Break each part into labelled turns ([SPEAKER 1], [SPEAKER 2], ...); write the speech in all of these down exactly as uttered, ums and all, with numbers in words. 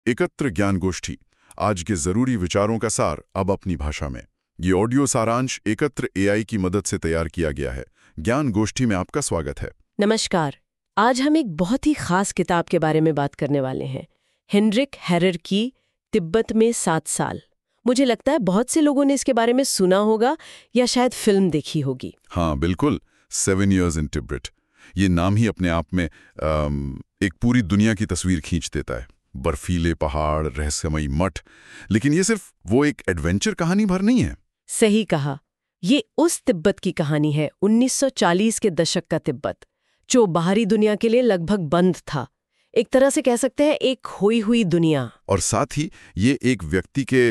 [SPEAKER 1] एकत्र ज्ञान गोष्ठी, आज के जरूरी विचारों का सार अब अपनी भाषा में। ये ऑडियो सारांश एकत्र एआई की मदद से तैयार किया गया है। ज्ञान गोष्ठी में आपका स्वागत है।
[SPEAKER 2] नमस्कार। आज हम एक बहुत ही खास किताब के बारे में बात करने वाले हैं, हेनरिक हैरर की तिब्बत में सात साल। मुझे लगता है बहुत से लोगों ने इसके बारे में सुना होगा या शायद फिल्म देखी होगी।
[SPEAKER 1] हाँ बिल्कुल, सेवन ईयर्स इन तिब्बत, ये नाम ही अपने आप में आम, एक पूरी दुनिया की तस्वीर खींच देता है। बर्फीले पहाड़, रहस्यमयी मठ, लेकिन ये सिर्फ वो एक एडवेंचर कहानी भर नहीं है।
[SPEAKER 2] सही कहा, ये उस तिब्बत की कहानी है, उन्नीस सौ चालीस के दशक का तिब्बत, जो बाहरी दुनिया के लिए लगभग बंद था। एक तरह से कह सकते हैं एक खोई हुई दुनिया।
[SPEAKER 1] और साथ ही ये एक व्यक्ति के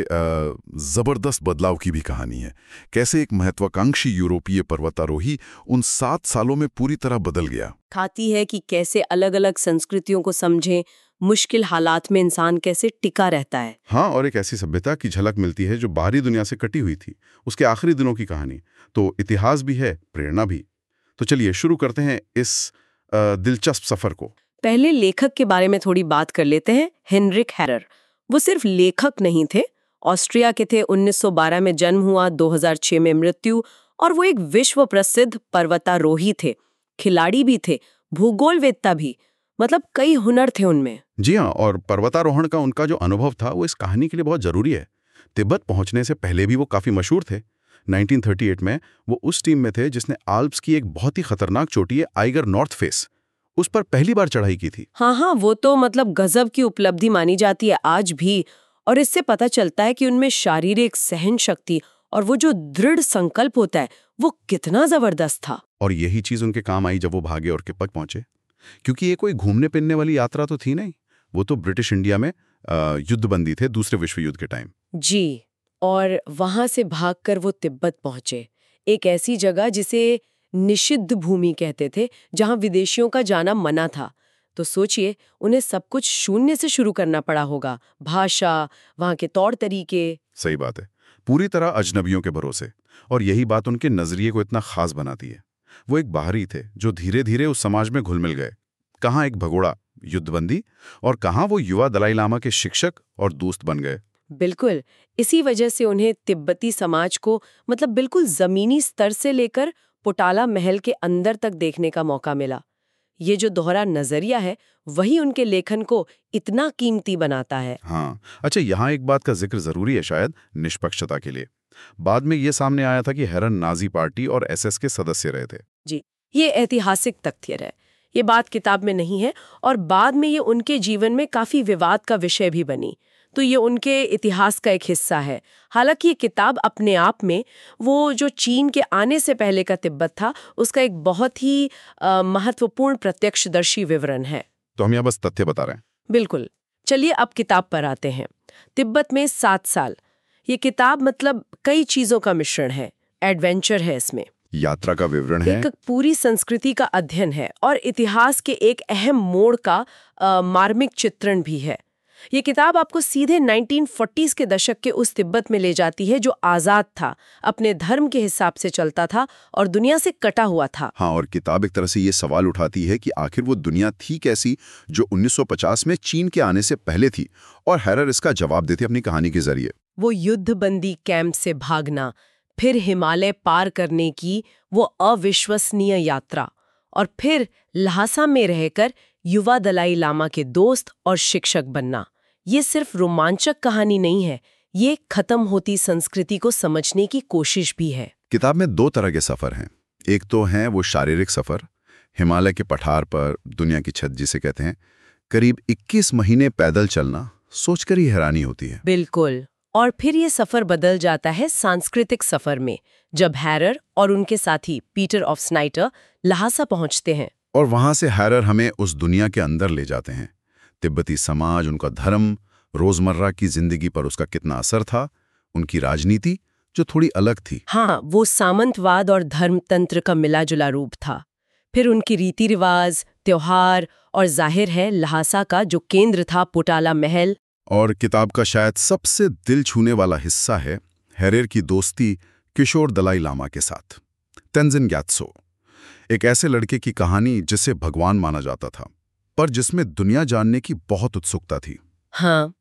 [SPEAKER 1] जबरदस्त बदलाव की भी कहानी है। कैसे एक महत्वाकांक्षी यूरोपीय पर्वतारोही उन सात सालों में पूरी तरह बदल गया।
[SPEAKER 2] खाती है कि कैसे अलग अलग संस्कृतियों को समझें, मुश्किल हालात में इंसान कैसे टिका रहता है।
[SPEAKER 3] हाँ, और एक ऐसी सभ्यता की झलक मिलती है जो बाहरी दुनिया से कटी हुई थी, उसके आखिरी दिनों की कहानी। तो इतिहास भी है, प्रेरणा भी। तो चलिए शुरू करते हैं इस आ, दिलचस्प सफर को।
[SPEAKER 2] पहले लेखक के बारे में थोड़ी बात कर लेते हैं। हेनरिक हैरर, वो सिर्फ लेखक नहीं थे, ऑस्ट्रिया के थे। उन्नीस सौ बारह में जन्म हुआ, दो हज़ार छह में मृत्यु, और वो एक विश्व प्रसिद्ध पर्वतारोही थे, खिलाड़ी भी थे, भूगोलवेत्ता भी, मतलब कई हुनर थे उनमें।
[SPEAKER 3] जी हाँ, और पर्वतारोहण का उनका जो अनुभव था वो इस कहानी के लिए बहुत जरूरी है। तिब्बत पहुंचने से पहले भी वो काफी मशहूर थे। उन्नीस सौ अड़तीस में वो उस टीम में थे जिसने आल्प्स की एक बहुत ही खतरनाक चोटी है आइगर नॉर्थ फेस, उस पर पहली बार चढ़ाई की थी।
[SPEAKER 2] हाँ हाँ, वो तो मतलब गजब की उपलब्धि मानी जाती है आज भी। और इससे पता चलता है कि उनमें शारीरिक सहन शक्ति और वो जो दृढ़ संकल्प होता है वो कितना जबरदस्त था।
[SPEAKER 3] और यही चीज उनके काम आई जब वो भागे और किपक पहुंचे, क्योंकि ये कोई घूमने फिरने वाली यात्रा तो थी नहीं। वो तो ब्रिटिश इंडिया में युद्धबंदी थे दूसरे विश्व युद्ध के टाइम।
[SPEAKER 2] जी, और वहां से भागकर वो तिब्बत पहुंचे, एक ऐसी जगह जिसे निषिद्ध भूमि कहते थे, जहां विदेशियों का जाना मना था। तो सोचिए, उन्हें सब कुछ शून्य से शुरू करना पड़ा होगा, भाषा, वहां के तौर तरीके।
[SPEAKER 3] सही बात है, पूरी तरह अजनबियों के भरोसे। और यही बात उनके नजरिए को इतना खास बनाती है। वो एक बाहरी थे जो धीरे धीरे उस समाज में घुल मिल गए। कहाँ एक भगोड़ा युद्धबंदी और कहाँ वो युवा दलाई लामा के शिक्षक और दोस्त बन गए।
[SPEAKER 2] बिल्कुल, इसी वजह से उन्हें तिब्बती समाज को मतलब बिल्कुल जमीनी स्तर से लेकर पोटाला महल के अंदर तक देखने का मौका मिला। ये जो दोहरा नजरिया है वही उनके लेखन को इतना कीमती बनाता है।
[SPEAKER 3] हाँ, अच्छा, यहाँ एक बात का जिक्र जरूरी है शायद, निष्पक्षता के लिए। बाद में ये सामने आया था कि हेरन नाजी पार्टी और एसएस के सदस्य रहे थे।
[SPEAKER 2] जी, ये ऐतिहासिक तथ्य है। ये बात किताब में नहीं है और बाद में ये उनके जीवन में काफी विवाद का विषय भी बनी। तो ये उनके इतिहास का एक हिस्सा है। हालांकि ये किताब अपने आप में वो जो चीन के आने से पहले का तिब्बत था उसका एक बहुत ही आ, महत्वपूर्ण प्रत्यक्षदर्शी विवरण है।
[SPEAKER 3] तो हम यहाँ बस तथ्य बता रहे हैं।
[SPEAKER 2] बिल्कुल। चलिए अब किताब पर आते हैं। तिब्बत में सात साल, ये किताब मतलब कई चीजों का मिश्रण है। एडवेंचर है इसमें,
[SPEAKER 3] यात्रा का विवरण है,
[SPEAKER 2] एक पूरी संस्कृति का अध्ययन है और इतिहास के एक अहम मोड़ का आ, मार्मिक चित्रण भी है। ये किताब आपको सीधे नाइनटीन फोर्टीज़ के दशक के उस तिब्बत में ले जाती है जो आजाद था, अपने धर्म के हिसाब से चलता था और दुनिया से कटा हुआ था।
[SPEAKER 3] हाँ, और किताब एक तरह से ये सवाल उठाती है कि आखिर वो दुनिया थी कैसी जो उन्नीस सौ पचास में चीन के आने से पहले थी, और हैरर इसका जवाब देते अपनी कहानी के जरिए।
[SPEAKER 2] वो युद्धबंदी कैंप से भागना, फिर हिमालय पार करने की वो अविश्वसनीय यात्रा, और फिर ल्हासा में रहकर युवा दलाई लामा के दोस्त और शिक्षक बनना। ये सिर्फ रोमांचक कहानी नहीं है, ये खत्म होती संस्कृति को समझने की कोशिश भी है।
[SPEAKER 3] किताब में दो तरह के सफर हैं। एक तो है वो शारीरिक सफर, हिमालय के पठार पर, दुनिया की छत जिसे कहते हैं, करीब इक्कीस महीने पैदल चलना, सोचकर ही हैरानी होती है।
[SPEAKER 2] बिल्कुल। और फिर ये सफर बदल जाता है सांस्कृतिक सफर में, जब हैरर और उनके साथी पीटर ऑफ स्नाइटर ल्हासा पहुंचते हैं।
[SPEAKER 3] और वहां से हैरर हमें उस दुनिया के अंदर ले जाते हैं। तिब्बती समाज, उनका धर्म, रोजमर्रा की जिंदगी पर उसका कितना असर था, उनकी राजनीति जो थोड़ी अलग थी।
[SPEAKER 2] हाँ, वो सामंतवाद और धर्मतंत्र का मिला जुला रूप था। फिर उनकी रीति रिवाज, त्योहार, और जाहिर है ल्हासा का जो केंद्र था, पोटाला महल।
[SPEAKER 3] और किताब का शायद सबसे दिल छूने वाला हिस्सा है हैरर की दोस्ती किशोर दलाई लामा के साथ, तेंजिन ग्यात्सो, एक ऐसे लड़के की कहानी जिसे भगवान माना जाता था, पर जिसमें दुनिया जानने की बहुत उत्सुकता थी।
[SPEAKER 2] हाँ,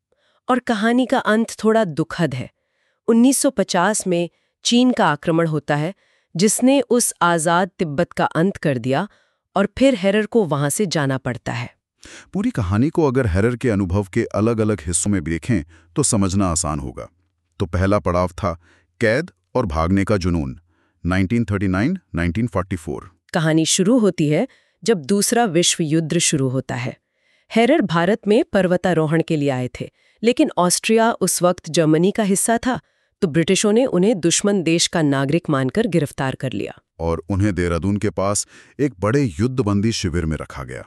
[SPEAKER 2] और कहानी का अंत थोड़ा दुखद है। उन्नीस सौ पचास में चीन का आक्रमण होता है, जिसने उस आज़ाद तिब्बत का अंत कर दिया, और फिर हेरर को वहां से जाना पड़ता है।
[SPEAKER 3] पूरी कहानी को अगर हेरर के अनुभव के अलग अलग हिस्सों में देखें तो समझना आसान होगा। तो पहला पड़ाव था कैद और भागने का जुनून, nineteen thirty nine nineteen forty four.
[SPEAKER 2] कहानी शुरू होती है जब दूसरा विश्व युद्ध शुरू होता है। हेरर भारत में पर्वतारोहण के लिए आए थे, लेकिन ऑस्ट्रिया उस वक्त जर्मनी का हिस्सा था, तो ब्रिटिशों ने उन्हें दुश्मन देश का नागरिक मानकर गिरफ्तार कर लिया
[SPEAKER 3] और उन्हें देहरादून के पास एक बड़े युद्धबंदी शिविर में रखा गया।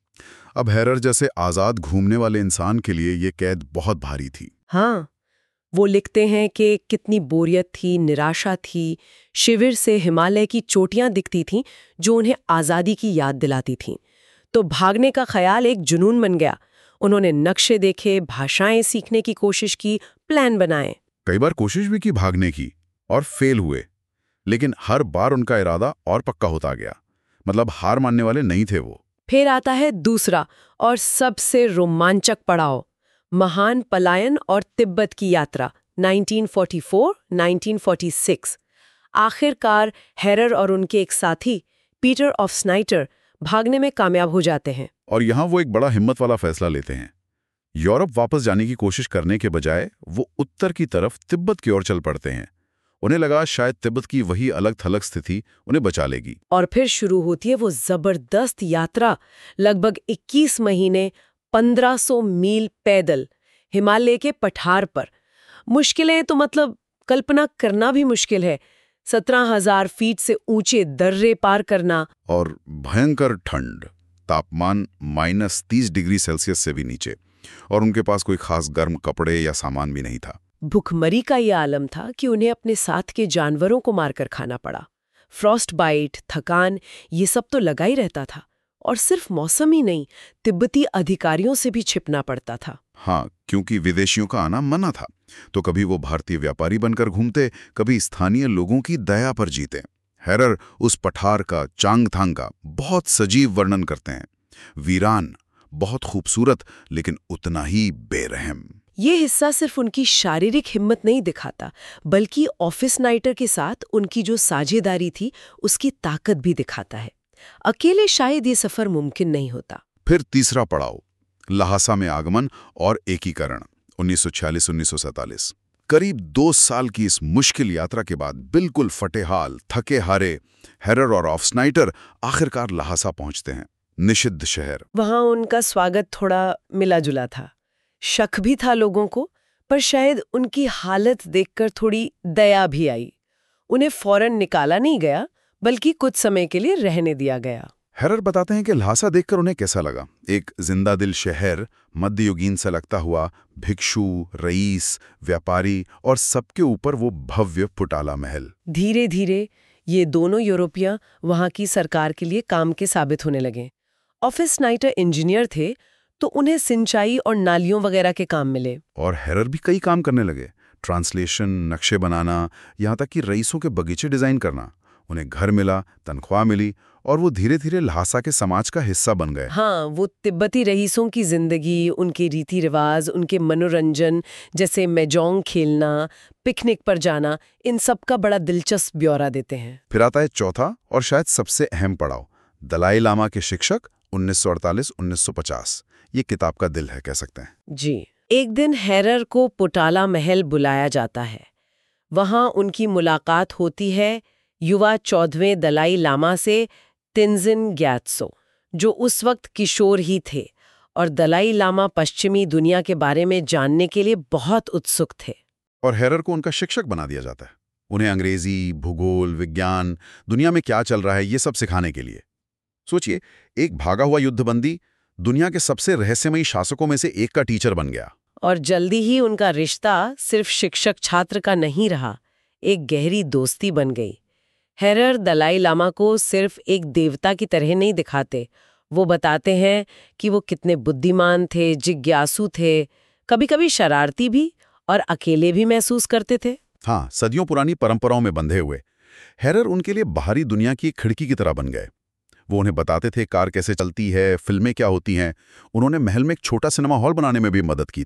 [SPEAKER 3] अब हेरर जैसे आज़ाद घूमने वाले इंसान के लिए ये कैद बहुत भारी थी।
[SPEAKER 2] हाँ, वो लिखते हैं कि कितनी बोरियत थी, निराशा थी। शिविर से हिमालय की चोटियां दिखती थीं जो उन्हें आज़ादी की याद दिलाती थीं। तो भागने का ख्याल एक जुनून बन गया। उन्होंने नक्शे देखे, भाषाएं सीखने की कोशिश की, प्लान बनाए।
[SPEAKER 3] कई बार कोशिश भी की भागने की और फेल हुए, लेकिन हर बार उनका इरादा और पक्का होता गया। मतलब हार मानने वाले नहीं थे वो।
[SPEAKER 2] फिर आता है दूसरा और सबसे रोमांचक पड़ाव, महान पलायन और तिब्बत की यात्रा, nineteen forty four nineteen forty six. आखिरकार हेरर और उनके एक साथी पीटर ऑफ स्नाइटर भागने में कामयाब हो जाते हैं।
[SPEAKER 3] और यहाँ वो एक बड़ा हिम्मत वाला फैसला लेते हैं। यूरोप वापस जाने की कोशिश करने के बजाय वो उत्तर की तरफ तिब्बत की ओर चल पड़ते हैं। उन्हें लगा शायद तिब्बत की वही अलग थलग स्थिति उन्हें बचा लेगी।
[SPEAKER 2] और फिर शुरू होती है वो जबरदस्त यात्रा, लगभग इक्कीस महीने, पंद्रह सौ मील पैदल हिमालय के पठार पर। मुश्किलें तो मतलब कल्पना करना भी मुश्किल है। सत्रह हजार फीट से ऊंचे दर्रे पार करना
[SPEAKER 3] और भयंकर ठंड, तापमान माइनस तीस डिग्री सेल्सियस से भी नीचे, और उनके पास कोई खास गर्म कपड़े या सामान भी नहीं था।
[SPEAKER 2] भुखमरी का ये आलम था कि उन्हें अपने साथ के जानवरों को मारकर खाना पड़ा। फ्रॉस्ट बाइट, थकान, ये सब तो लगा ही रहता था। और सिर्फ मौसम ही नहीं, तिब्बती अधिकारियों से भी छिपना पड़ता था।
[SPEAKER 3] हाँ, क्योंकि विदेशियों का आना मना था, तो कभी वो भारतीय व्यापारी बनकर घूमते, कभी स्थानीय लोगों की दया पर जीते। हेरर उस पठार का, चांगथांग का बहुत सजीव वर्णन करते हैं। वीरान, बहुत खूबसूरत, लेकिन उतना ही बेरहम।
[SPEAKER 2] ये हिस्सा सिर्फ उनकी शारीरिक हिम्मत नहीं दिखाता, बल्कि ऑफिस नाइटर के साथ उनकी जो साझेदारी थी उसकी ताकत भी दिखाता है। अकेले शायद ये सफर मुमकिन नहीं होता।
[SPEAKER 3] फिर तीसरा पड़ाव, लहासा में आगमन और एकीकरण, उन्नीस सौ छियालीस उन्नीस सौ सैंतालीस। करीब दो साल की इस मुश्किल यात्रा के बाद बिल्कुल फटेहाल, थके हारे हेरर और ऑफ स्नाइटर आखिरकार लहासा पहुंचते हैं, निषिद्ध शहर।
[SPEAKER 2] वहां उनका स्वागत थोड़ा मिला जुला था। शक भी था लोगों को, पर शायद उनकी हालत देखकर थोड़ी दया भी आई। उन्हें फौरन निकाला नहीं गया, बल्कि कुछ समय के लिए रहने दिया गया।
[SPEAKER 3] हेरर बताते हैं कि लहासा देखकर उन्हें कैसा लगा। एक जिंदा दिल शहर, मध्ययुगीन सा लगता हुआ, भिक्षु, रईस, व्यापारी और सबके ऊपर वो भव्य फुटाला महल।
[SPEAKER 2] धीरे धीरे ये दोनों यूरोपियन वहां की सरकार के लिए काम के साबित होने लगे। ऑफिस नाइटर इंजीनियर थे, तो उन्हें सिंचाई और नालियों वगैरह के काम मिले।
[SPEAKER 3] और हेरर भी कई काम करने लगे, ट्रांसलेशन, नक्शे बनाना, यहाँ तक कि रईसों के बगीचे डिजाइन करना। उन्हें घर मिला, तनख्वाह मिली, और वो धीरे धीरे लहासा के समाज का हिस्सा बन गए।
[SPEAKER 2] हाँ, वो तिब्बती रईसों की जिंदगी, उनके रीति रिवाज, उनके मनोरंजन, जैसे मेजोंग खेलना, पिकनिक पर जाना, इन सब का बड़ा दिलचस्प ब्यौरा देते हैं।
[SPEAKER 3] फिर आता है चौथा और शायद सबसे अहम पड़ाव, दलाई लामा के शिक्षक, उन्नीस सौ अड़तालीस उन्नीस सौ पचास। ये किताब का दिल है, कह सकते हैं।
[SPEAKER 2] जी। एक दिन हेरर को पुटाला महल बुलाया जाता है। वहां उनकी मुलाकात होती है युवा चौदहवें दलाई लामा से, तेंजिन ग्यात्सो, जो उस वक्त किशोर ही थे, और दलाई लामा पश्चिमी दुनिया के बारे में जानने के लिए बहुत उत्सुक थे।
[SPEAKER 3] और हेरर को उनका शिक्षक बना दिया जाता है, उन्हें अंग्रेजी, भूगोल, विज्ञान, दुनिया में क्या चल रहा है ये सब सिखाने के लिए। सोचिए, एक भागा हुआ युद्धबंदी दुनिया के सबसे रहस्यमयी शासकों में से एक का टीचर बन गया।
[SPEAKER 2] और जल्दी ही उनका रिश्ता सिर्फ शिक्षक छात्र का नहीं रहा, एक गहरी दोस्ती बन गई। हेरर दलाई लामा को सिर्फ एक देवता की तरह नहीं दिखाते, वो बताते हैं कि वो कितने बुद्धिमान थे, जिज्ञासु थे, कभी-कभी शरारती भी और अकेले भी महसूस करते थे।
[SPEAKER 3] हाँ, सदियों पुरानी परंपराओं में बंधे हुए हेरर उनके लिए बाहरी दुनिया की खिड़की की तरह बन गए। वो उन्हें बताते थे कार कैसे चलती है, फिल्में क्या होती हैं। उन्होंने महल में एक छोटा सिनेमा हॉल बनाने में भी मदद की थी।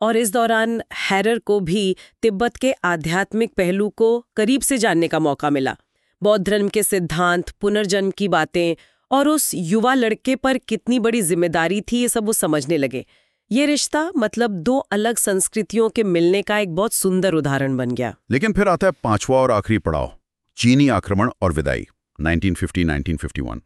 [SPEAKER 2] और इस दौरान हैरर को भी तिब्बत के आध्यात्मिक पहलू को करीब से जानने का मौका मिला। बौद्ध धर्म के सिद्धांत, पुनर्जन्म की बातें और उस युवा लड़के पर कितनी बड़ी जिम्मेदारी थी, ये सब वो समझने लगे। ये रिश्ता मतलब दो अलग संस्कृतियों के मिलने का एक बहुत सुंदर उदाहरण बन गया।
[SPEAKER 3] लेकिन फिर आता है पांचवा और आखिरी पड़ाव, चीनी आक्रमण और विदाई, nineteen fifty nineteen fifty one.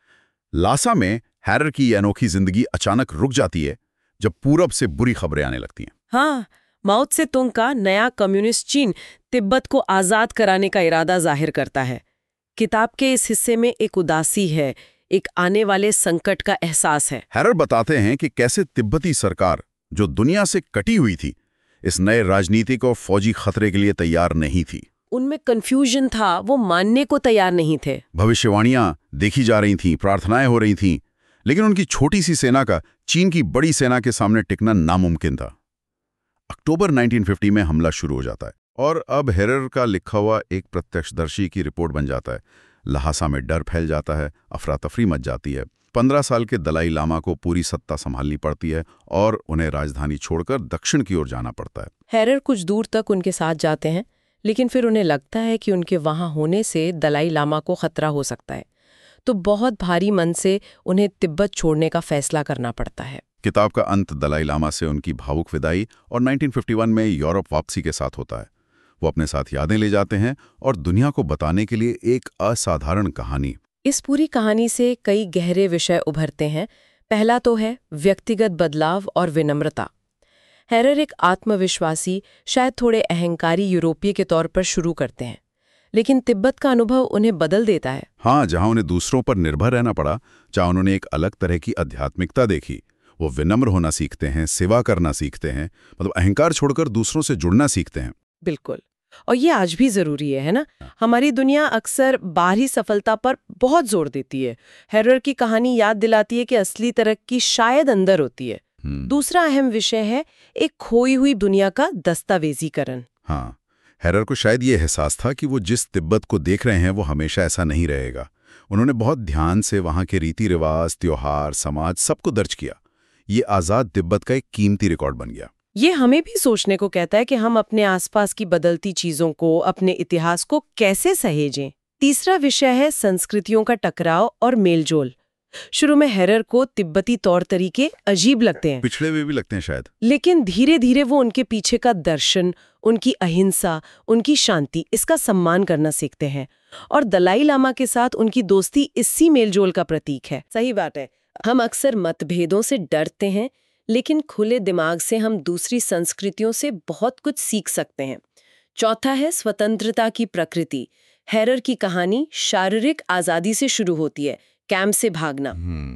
[SPEAKER 3] Lhasa में हैरर की ये अनोखी जिंदगी अचानक रुक जाती है जब पूरब से बुरी खबरें आने लगती हैं।
[SPEAKER 2] हाँ, माओ त्से तुंग का नया कम्युनिस्ट चीन तिब्बत को आजाद कराने का इरादा जाहिर करता है। किताब के इस हिस्से में एक उदासी है, एक आने वाले संकट का एहसास है।
[SPEAKER 3] हैरर बताते हैं कि कैसे तिब्बती सरकार, जो दुनिया से कटी हुई थी, इस नए राजनीतिक और फौजी खतरे के लिए तैयार नहीं थी।
[SPEAKER 2] उनमें कंफ्यूजन था, वो मानने को तैयार नहीं थे।
[SPEAKER 3] भविष्यवाणियां देखी जा रही थीं, प्रार्थनाएं हो रही थीं, लेकिन उनकी छोटी सी सेना का चीन की बड़ी सेना के सामने टिकना नामुमकिन था। अक्टूबर नाइनटीन फिफ्टी में हमला शुरू हो जाता है और अब हैरर का लिखा हुआ एक प्रत्यक्षदर्शी की रिपोर्ट बन जाता है। लहासा में डर फैल जाता है, अफरा तफरी मच जाती है। पंद्रह साल के दलाई लामा को पूरी सत्ता संभालनी पड़ती है और उन्हें राजधानी छोड़कर दक्षिण की ओर जाना पड़ता है।
[SPEAKER 2] हैरर कुछ दूर तक उनके साथ जाते हैं, लेकिन फिर उन्हें लगता है कि उनके वहां होने से दलाई लामा को खतरा हो सकता है, तो बहुत भारी मन से उन्हें तिब्बत छोड़ने का फैसला करना पड़ता है।
[SPEAKER 3] किताब का अंत दलाई लामा से उनकी भावुक विदाई और नाइनटीन फिफ्टी वन में यूरोप वापसी के साथ होता है। वो अपने साथ यादें ले जाते हैं और दुनिया को बताने के लिए एक असाधारण कहानी।
[SPEAKER 2] इस पूरी कहानी से कई गहरे विषय उभरते हैं। पहला तो है व्यक्तिगत बदलाव और विनम्रता। हैरर एक आत्मविश्वासी, शायद थोड़े अहंकारी यूरोपीय के तौर पर शुरू करते हैं, लेकिन तिब्बत का अनुभव उन्हें बदल देता है।
[SPEAKER 3] हाँ, जहां उन्हें दूसरों पर निर्भर रहना पड़ा, जहां उन्होंने एक अलग तरह की आध्यात्मिकता देखी, वो विनम्र होना सीखते हैं, सेवा करना सीखते हैं, मतलब अहंकार छोड़कर दूसरों से जुड़ना सीखते हैं।
[SPEAKER 2] बिल्कुल, और ये आज भी जरूरी है, है ना? हमारी दुनिया अक्सर बाहरी सफलता पर बहुत जोर देती है। हैरर की कहानी याद दिलाती है कि असली तरक्की शायद अंदर होती है। दूसरा अहम विषय है एक खोई हुई दुनिया का दस्तावेजीकरण।
[SPEAKER 3] हाँ, हैरर को शायद ये एहसास था कि वो जिस तिब्बत को देख रहे हैं वो हमेशा ऐसा नहीं रहेगा। उन्होंने बहुत ध्यान से वहाँ के रीति रिवाज, त्योहार, समाज सबको दर्ज किया। ये आज़ाद तिब्बत का एक कीमती रिकॉर्ड बन गया।
[SPEAKER 2] ये हमें भी सोचने को कहता है कि हम अपने आसपास की बदलती चीजों को, अपने इतिहास को कैसे सहेजें। तीसरा विषय है संस्कृतियों का टकराव और मेलजोल। शुरू में हैरर को तिब्बती तौर तरीके अजीब लगते हैं,
[SPEAKER 3] पिछड़े हुए भी लगते हैं शायद,
[SPEAKER 2] लेकिन धीरे धीरे वो उनके पीछे का दर्शन, उनकी अहिंसा, उनकी शांति, इसका सम्मान करना सीखते हैं। और दलाई लामा के साथ उनकी दोस्ती इसी मेलजोल का प्रतीक है। सही बात है, हम अक्सर मतभेदों से डरते हैं, लेकिन खुले दिमाग से हम दूसरी संस्कृतियों से बहुत कुछ सीख सकते हैं। चौथा है स्वतंत्रता की प्रकृति। हैरर की कहानी शारीरिक आजादी से शुरू होती है, कैंप से भागना।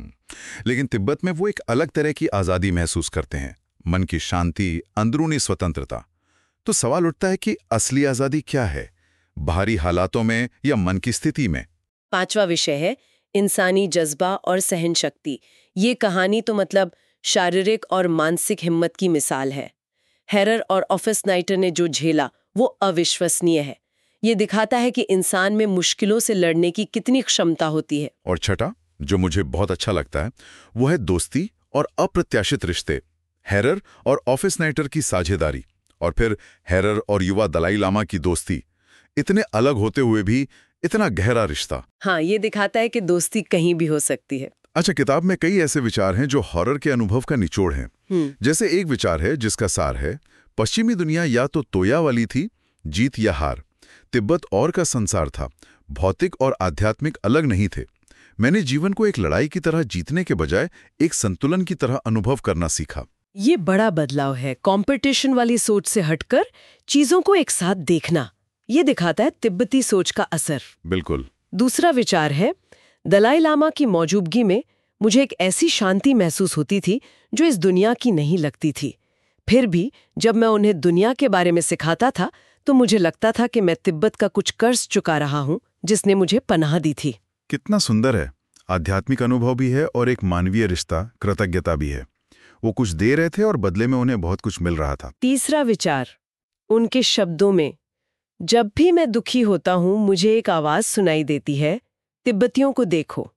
[SPEAKER 3] लेकिन तिब्बत में वो एक अलग तरह की आजादी महसूस करते हैं, मन की शांति, अंदरूनी स्वतंत्रता। तो सवाल उठता है कि असली आजादी क्या है, बाहरी हालातों में या मन की स्थिति में?
[SPEAKER 2] पांचवा विषय है इंसानी जज्बा और सहन शक्ति। ये कहानी तो मतलब शारीरिक और मानसिक हिम्मत की मिसाल है। हैरर और ऑफिस नाइटर ने जो झेला वो अविश्वसनीय है। ये दिखाता है कि इंसान में मुश्किलों से लड़ने की कितनी क्षमता होती है।
[SPEAKER 3] और छठा, जो मुझे बहुत अच्छा लगता है, वो है दोस्ती और अप्रत्याशित रिश्ते। हैरर और ऑफिस नाइटर की साझेदारी, और फिर हैरर और युवा दलाई लामा की दोस्ती। इतने अलग होते हुए भी इतना गहरा रिश्ता।
[SPEAKER 2] हाँ, ये दिखाता है कि दोस्ती कहीं भी हो सकती है।
[SPEAKER 3] अच्छा, किताब में कई ऐसे विचार हैं जो हॉरर के अनुभव का निचोड़ हैं। जैसे एक विचार है जिसका सार है, पश्चिमी दुनिया या तो तोया वाली थी, जीत या हार। तिब्बत और का संसार था, भौतिक और आध्यात्मिक अलग नहीं थे। मैंने जीवन को एक लड़ाई की तरह जीतने के बजाय एक संतुलन की तरह अनुभव करना सीखा।
[SPEAKER 2] ये बड़ा बदलाव है, कंपटीशन वाली सोच से हटकर चीजों को एक साथ देखना। ये दिखाता है तिब्बती सोच का असर।
[SPEAKER 3] बिल्कुल।
[SPEAKER 2] दूसरा विचार है, दलाई लामा की मौजूदगी में मुझे एक ऐसी शांति महसूस होती थी जो इस दुनिया की नहीं लगती थी। फिर भी जब मैं उन्हें दुनिया के बारे में सिखाता था तो मुझे लगता था कि मैं तिब्बत का कुछ कर्ज चुका रहा हूं जिसने मुझे पनाह दी थी।
[SPEAKER 3] कितना सुंदर है, आध्यात्मिक अनुभव भी है और एक मानवीय रिश्ता, कृतज्ञता भी है। वो कुछ दे रहे थे और बदले में उन्हें बहुत कुछ मिल रहा था।
[SPEAKER 2] तीसरा विचार, उनके शब्दों में, जब भी मैं दुखी होता हूं मुझे एक आवाज सुनाई देती है, तिब्बतियों को देखो।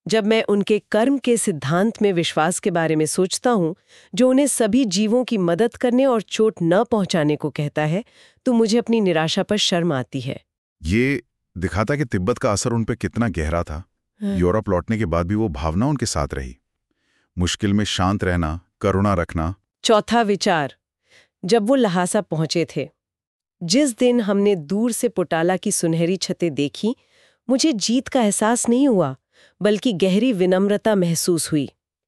[SPEAKER 2] जब मैं उनके कर्म के सिद्धांत में विश्वास के बारे में सोचता हूँ, जो उन्हें सभी जीवों की मदद करने और चोट न पहुंचाने को कहता है, तो मुझे अपनी निराशा पर शर्म आती है।
[SPEAKER 3] ये दिखाता कि तिब्बत का असर उन पर कितना गहरा था।
[SPEAKER 2] हाँ।
[SPEAKER 3] यूरोप लौटने के बाद भी वो भावना उनके साथ रही। मुश्किल में शांत रहना, करुणा रखना।
[SPEAKER 2] चौथा विचार, जब वो लहासा पहुंचे थे, जिस दिन हमने दूर से पोटाला की सुनहरी छतें देखी, मुझे जीत का एहसास नहीं हुआ, बल्कि गहरी विनम्रता महसूस हुई।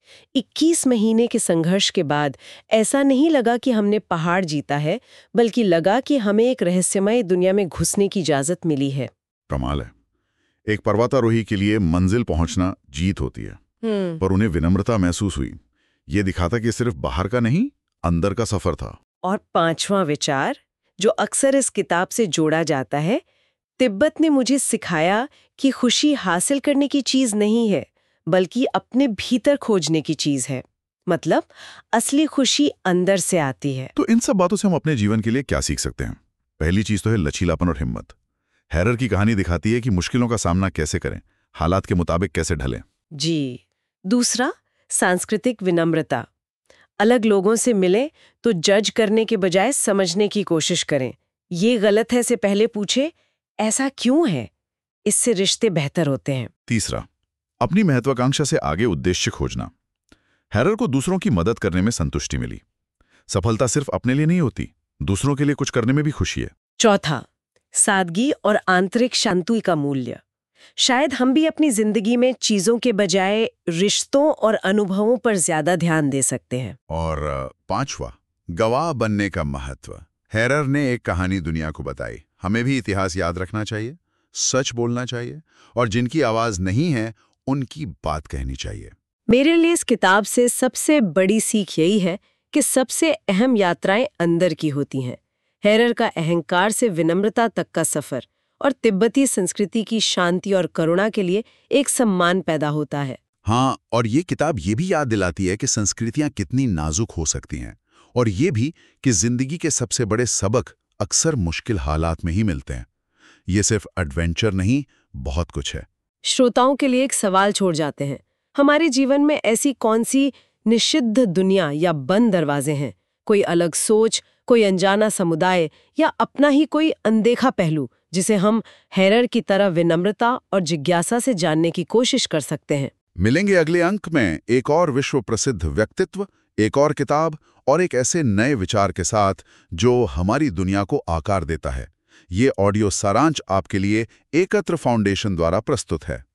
[SPEAKER 2] इक्कीस महीने के संघर्ष के बाद ऐसा नहीं लगा कि हमने पहाड़ जीता है, बल्कि लगा कि हमें एक रहस्यमय दुनिया में घुसने की इजाजत मिली है।
[SPEAKER 3] कमाल है। एक पर्वतारोही के लिए मंजिल पहुंचना जीत होती है, पर उन्हें विनम्रता महसूस हुई। ये दिखाता कि सिर्फ बाहर का नहीं, अंदर का सफर था।
[SPEAKER 2] और पांचवां विचार, जो अक्सर इस किताब से जोड़ा जाता है, तिब्बत ने मुझे सिखाया कि खुशी हासिल करने की चीज नहीं है, बल्कि अपने भीतर खोजने की चीज है। मतलब असली खुशी अंदर से आती है।
[SPEAKER 3] तो इन सब बातों से हम अपने जीवन के लिए क्या सीख सकते हैं? पहली चीज तो है लचीलापन और हिम्मत। हैरर की कहानी दिखाती है कि मुश्किलों का सामना कैसे करें, हालात के मुताबिक कैसे ढलें।
[SPEAKER 2] जी। दूसरा, सांस्कृतिक विनम्रता। अलग लोगों से मिले तो जज करने के बजाय समझने की कोशिश करें। ये गलत है से पहले पूछे, ऐसा क्यों है? इससे रिश्ते बेहतर होते हैं।
[SPEAKER 3] तीसरा, अपनी महत्वाकांक्षा से आगे उद्देश्य खोजना। हैरर को दूसरों की मदद करने में संतुष्टि मिली। सफलता सिर्फ अपने लिए नहीं होती, दूसरों के लिए कुछ करने में भी खुशी है।
[SPEAKER 2] चौथा, सादगी और आंतरिक शांति का मूल्य। शायद हम भी अपनी जिंदगी में चीजों के बजाय रिश्तों और अनुभवों पर ज्यादा ध्यान दे सकते हैं।
[SPEAKER 1] और पांचवा, गवाह बनने का महत्व। हैरर ने एक कहानी दुनिया को बताई। हमें भी इतिहास याद रखना चाहिए, सच बोलना चाहिए, और जिनकी आवाज नहीं है उनकी बात कहनी चाहिए।
[SPEAKER 2] मेरे लिए इस किताब से सबसे बड़ी सीख यही है कि सबसे अहम यात्राएं अंदर की होती हैं। हैरर का अहंकार से विनम्रता तक का सफर और तिब्बती संस्कृति की शांति और करुणा के लिए एक सम्मान पैदा होता है।
[SPEAKER 1] हाँ, और ये किताब ये भी याद दिलाती है कि संस्कृतियां कितनी नाजुक हो सकती हैं, और ये भी कि जिंदगी के सबसे बड़े सबक अक्सर मुश्किल हालात में ही मिलते हैं। ये सिर्फ एडवेंचर नहीं, बहुत कुछ है।
[SPEAKER 2] श्रोताओं के लिए एक सवाल छोड़ जाते हैं। हमारे जीवन में ऐसी कौन सी निषिद्ध दुनिया या बंद दरवाजे हैं? कोई अलग सोच, कोई अनजाना समुदाय, या अपना ही कोई अनदेखा पहलू जिसे हम हैरर की तरह विनम्रता और जिज्ञासा से जानने की कोशिश कर सकते हैं।
[SPEAKER 1] मिलेंगे अगले अंक में एक और विश्व प्रसिद्ध व्यक्तित्व, एक और किताब और एक ऐसे नए विचार के साथ जो हमारी दुनिया को आकार देता है। ये ऑडियो सारांश आपके लिए एकत्र फाउंडेशन द्वारा प्रस्तुत है।